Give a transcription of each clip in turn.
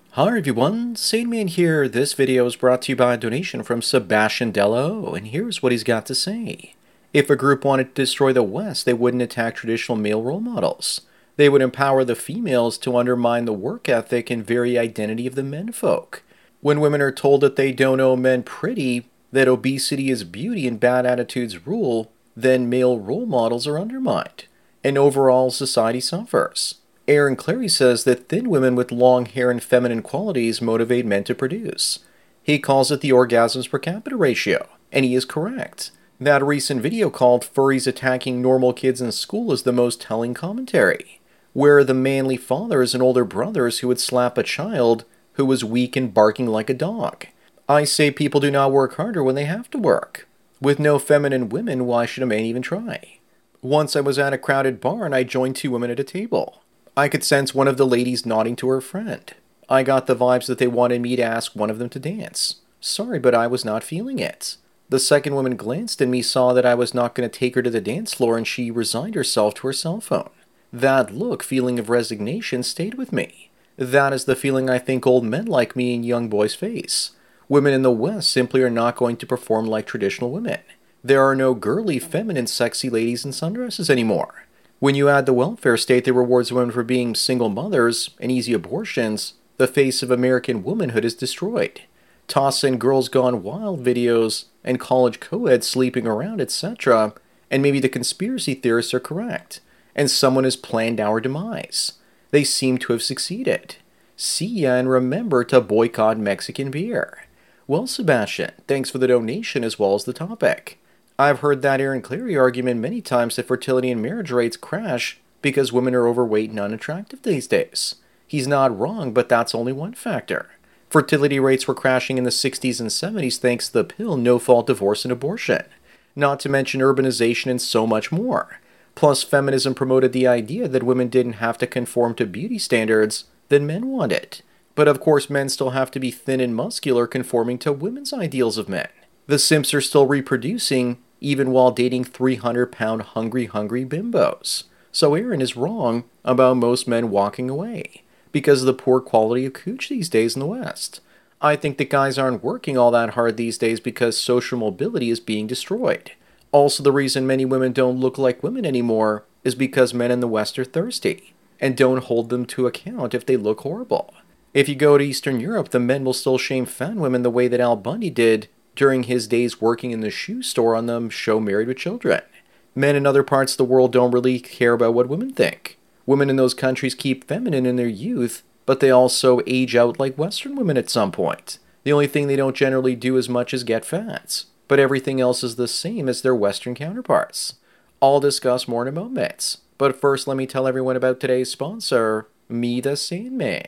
Hi everyone, Sandman here. This video is brought to you by a donation from Sebastian Dello, and here's what he's got to say. If a group wanted to destroy the West, they wouldn't attack traditional male role models. They would empower the females to undermine the work ethic and very identity of the menfolk. When women are told that they don't owe men pretty, that obesity is beauty and bad attitudes rule, then male role models are undermined, and overall society suffers. Aaron Clarey says that thin women with long hair and feminine qualities motivate men to produce. He calls it the orgasms per capita ratio, and he is correct. That recent video called Furries Attacking Normal Kids in School is the most telling commentary. Where are the manly fathers and older brothers who would slap a child who was weak and barking like a dog? I say people do not work harder when they have to work. With no feminine women, why should a man even try? Once I was at a crowded bar and I joined two women at a table. I could sense one of the ladies nodding to her friend. I got the vibes that they wanted me to ask one of them to dance. Sorry, but I was not feeling it. The second woman glanced at me, saw that I was not going to take her to the dance floor, and she resigned herself to her cell phone. That look, feeling of resignation, stayed with me. That is the feeling I think old men like me and young boys face. Women in the West simply are not going to perform like traditional women. There are no girly, feminine, sexy ladies in sundresses anymore. When you add the welfare state that rewards women for being single mothers and easy abortions, the face of American womanhood is destroyed. Toss in Girls Gone Wild videos and college co-eds sleeping around, etc., and maybe the conspiracy theorists are correct, and someone has planned our demise. They seem to have succeeded. See ya, and remember to boycott Mexican beer. Well, Sebastian, thanks for the donation as well as the topic. I've heard that Aaron Clarey argument many times that fertility and marriage rates crash because women are overweight and unattractive these days. He's not wrong, but that's only one factor. Fertility rates were crashing in the 60s and 70s thanks to the pill, no-fault divorce and abortion. Not to mention urbanization and so much more. Plus, feminism promoted the idea that women didn't have to conform to beauty standards that men wanted. But of course, men still have to be thin and muscular, conforming to women's ideals of men. The simps are still reproducing, even while dating 300-pound hungry bimbos. So Aaron is wrong about most men walking away because of the poor quality of cooch these days in the West. I think that guys aren't working all that hard these days because social mobility is being destroyed. Also, the reason many women don't look like women anymore is because men in the West are thirsty and don't hold them to account if they look horrible. If you go to Eastern Europe, the men will still shame fat women the way that Al Bundy did during his days working in the shoe store on the show Married with Children. Men in other parts of the world don't really care about what women think. Women in those countries keep feminine in their youth, but they also age out like Western women at some point. The only thing they don't generally do as much is get fat, but everything else is the same as their Western counterparts. I'll discuss more in a moment, but first let me tell everyone about today's sponsor, Me the Sandman.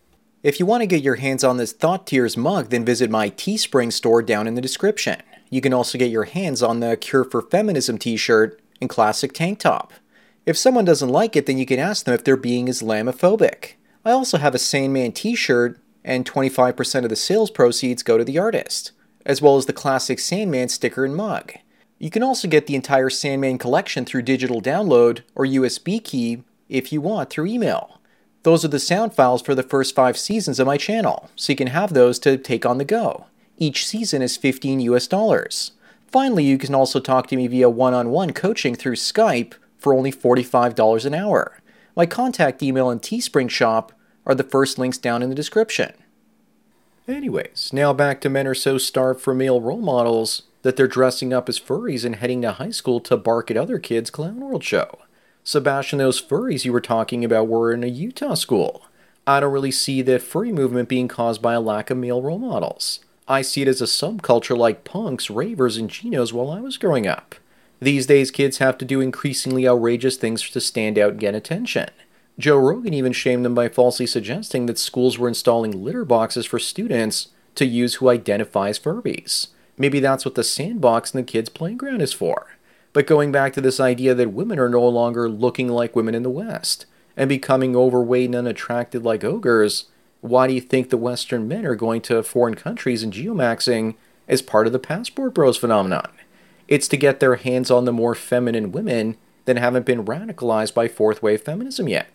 If you want to get your hands on this Thought Tears mug, then visit my Teespring store down in the description. You can also get your hands on the Cure for Feminism t-shirt and classic tank top. If someone doesn't like it, then you can ask them if they're being Islamophobic. I also have a Sandman t-shirt, and 25% of the sales proceeds go to the artist, as well as the classic Sandman sticker and mug. You can also get the entire Sandman collection through digital download or USB key if you want through email. Those are the sound files for the first 5 seasons of my channel, so you can have those to take on the go. Each season is $15 US. Finally, you can also talk to me via one-on-one coaching through Skype for only $45 an hour. My contact email and Teespring shop are the first links down in the description. Anyways, now back to men are so starved for male role models that they're dressing up as furries and heading to high school to bark at other kids' Clown World show. Sebastian, those furries you were talking about were in a Utah school. I don't really see the furry movement being caused by a lack of male role models. I see it as a subculture like punks, ravers, and genos while I was growing up. These days, kids have to do increasingly outrageous things to stand out and get attention. Joe Rogan even shamed them by falsely suggesting that schools were installing litter boxes for students to use who identify as furries. Maybe that's what the sandbox in the kids' playground is for. But going back to this idea that women are no longer looking like women in the West and becoming overweight and unattractive like ogres, why do you think the Western men are going to foreign countries and geomaxing as part of the passport bros phenomenon? It's to get their hands on the more feminine women that haven't been radicalized by fourth wave feminism yet.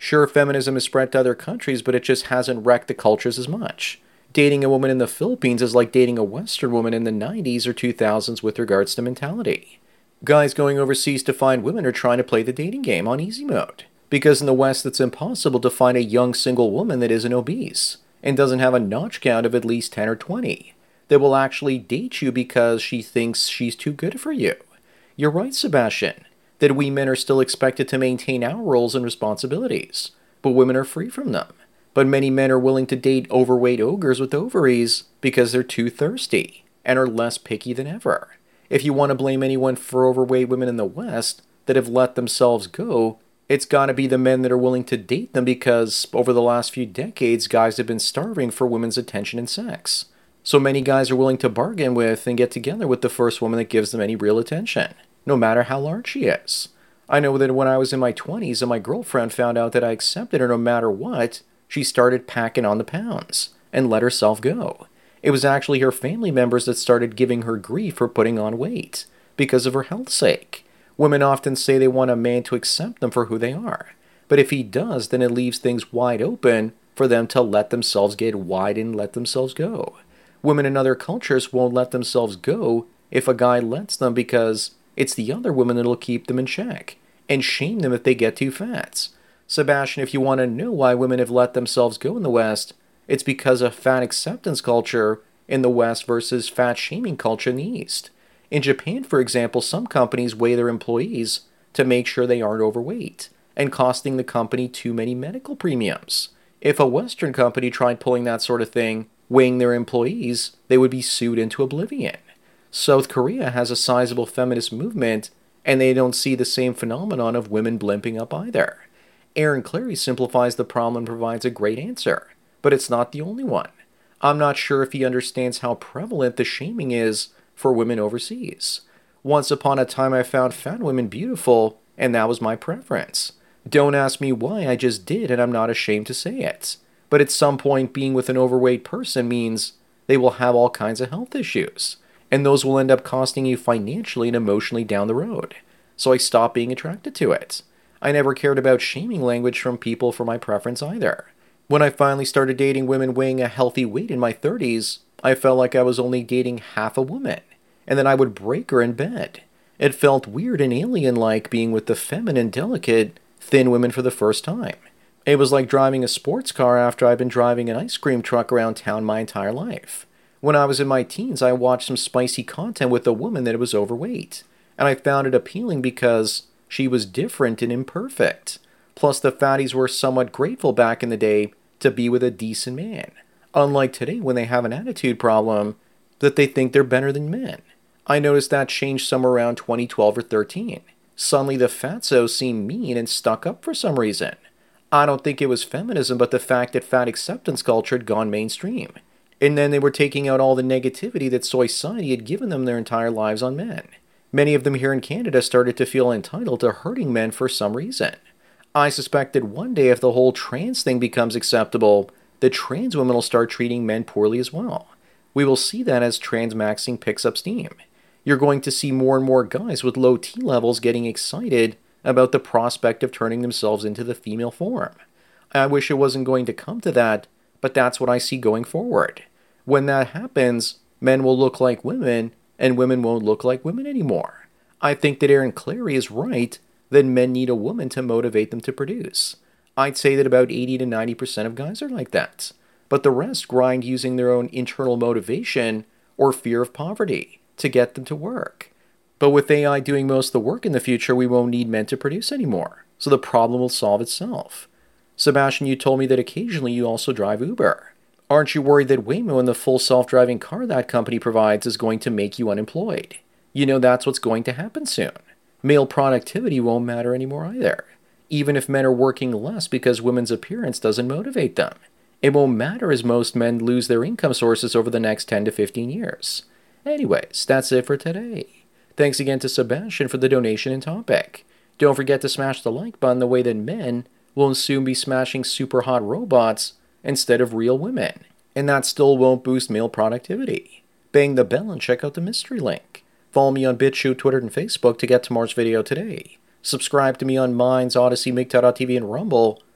Sure, feminism has spread to other countries, but it just hasn't wrecked the cultures as much. Dating a woman in the Philippines is like dating a Western woman in the 90s or 2000s with regards to mentality. Guys going overseas to find women are trying to play the dating game on easy mode. Because in the West, it's impossible to find a young single woman that isn't obese and doesn't have a notch count of at least 10 or 20 that will actually date you because she thinks she's too good for you. You're right, Sebastian, that we men are still expected to maintain our roles and responsibilities, but women are free from them. But many men are willing to date overweight ogres with ovaries because they're too thirsty and are less picky than ever. If you want to blame anyone for overweight women in the West that have let themselves go, it's got to be the men that are willing to date them because over the last few decades, guys have been starving for women's attention and sex. So many guys are willing to bargain with and get together with the first woman that gives them any real attention, no matter how large she is. I know that when I was in my 20s and my girlfriend found out that I accepted her no matter what, she started packing on the pounds and let herself go. It was actually her family members that started giving her grief for putting on weight because of her health's sake. Women often say they want a man to accept them for who they are. But if he does, then it leaves things wide open for them to let themselves get wide and let themselves go. Women in other cultures won't let themselves go if a guy lets them because it's the other women that'll keep them in check and shame them if they get too fat. Sebastian, if you want to know why women have let themselves go in the West, it's because of fat acceptance culture in the West versus fat shaming culture in the East. In Japan, for example, some companies weigh their employees to make sure they aren't overweight and costing the company too many medical premiums. If a Western company tried pulling that sort of thing, weighing their employees, they would be sued into oblivion. South Korea has a sizable feminist movement, and they don't see the same phenomenon of women blimping up either. Aaron Clarey simplifies the problem and provides a great answer, but it's not the only one. I'm not sure if he understands how prevalent the shaming is for women overseas. Once upon a time, I found fat women beautiful, and that was my preference. Don't ask me why, I just did, and I'm not ashamed to say it. But at some point, being with an overweight person means they will have all kinds of health issues, and those will end up costing you financially and emotionally down the road. So I stopped being attracted to it. I never cared about shaming language from people for my preference either. When I finally started dating women weighing a healthy weight in my 30s, I felt like I was only dating half a woman, and then I would break her in bed. It felt weird and alien-like being with the feminine, delicate, thin women for the first time. It was like driving a sports car after I'd been driving an ice cream truck around town my entire life. When I was in my teens, I watched some spicy content with a woman that was overweight, and I found it appealing because she was different and imperfect. Plus, the fatties were somewhat grateful back in the day to be with a decent man, unlike today when they have an attitude problem that they think they're better than men. I noticed that changed somewhere around 2012 or 13. Suddenly the fatsos seemed mean and stuck up for some reason. I don't think it was feminism, but the fact that fat acceptance culture had gone mainstream. And then they were taking out all the negativity that society had given them their entire lives on men. Many of them here in Canada started to feel entitled to hurting men for some reason. I suspect that one day if the whole trans thing becomes acceptable, that trans women will start treating men poorly as well. We will see that as transmaxing picks up steam. You're going to see more and more guys with low T levels getting excited about the prospect of turning themselves into the female form. I wish it wasn't going to come to that, but that's what I see going forward. When that happens, men will look like women, and women won't look like women anymore. I think that Aaron Clarey is right that men need a woman to motivate them to produce. I'd say that about 80 to 90% of guys are like that. But the rest grind using their own internal motivation or fear of poverty to get them to work. But with AI doing most of the work in the future, we won't need men to produce anymore. So the problem will solve itself. Sebastian, you told me that occasionally you also drive Uber. Aren't you worried that Waymo and the full self-driving car that company provides is going to make you unemployed? You know that's what's going to happen soon. Male productivity won't matter anymore either. Even if men are working less because women's appearance doesn't motivate them. It won't matter as most men lose their income sources over the next 10 to 15 years. Anyways, that's it for today. Thanks again to Sebastian for the donation and topic. Don't forget to smash the like button the way that men will soon be smashing super hot robots instead of real women. And that still won't boost male productivity. Bang the bell and check out the mystery link. Follow me on BitChute, Twitter, and Facebook to get tomorrow's video today. Subscribe to me on Minds, Odyssey, MGTOW.tv, and Rumble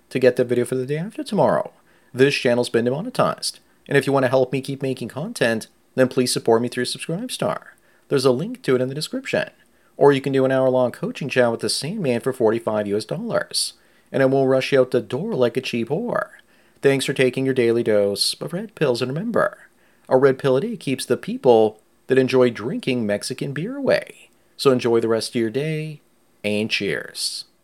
to get the video for the day after tomorrow. This channel's been demonetized. And if you want to help me keep making content, then please support me through Subscribestar. There's a link to it in the description. Or you can do an hour-long coaching chat with the Sandman for $45 US. And it won't rush you out the door like a cheap whore. Thanks for taking your daily dose of red pills, and remember, a red pill a day keeps the people that enjoy drinking Mexican beer away. So enjoy the rest of your day, and cheers.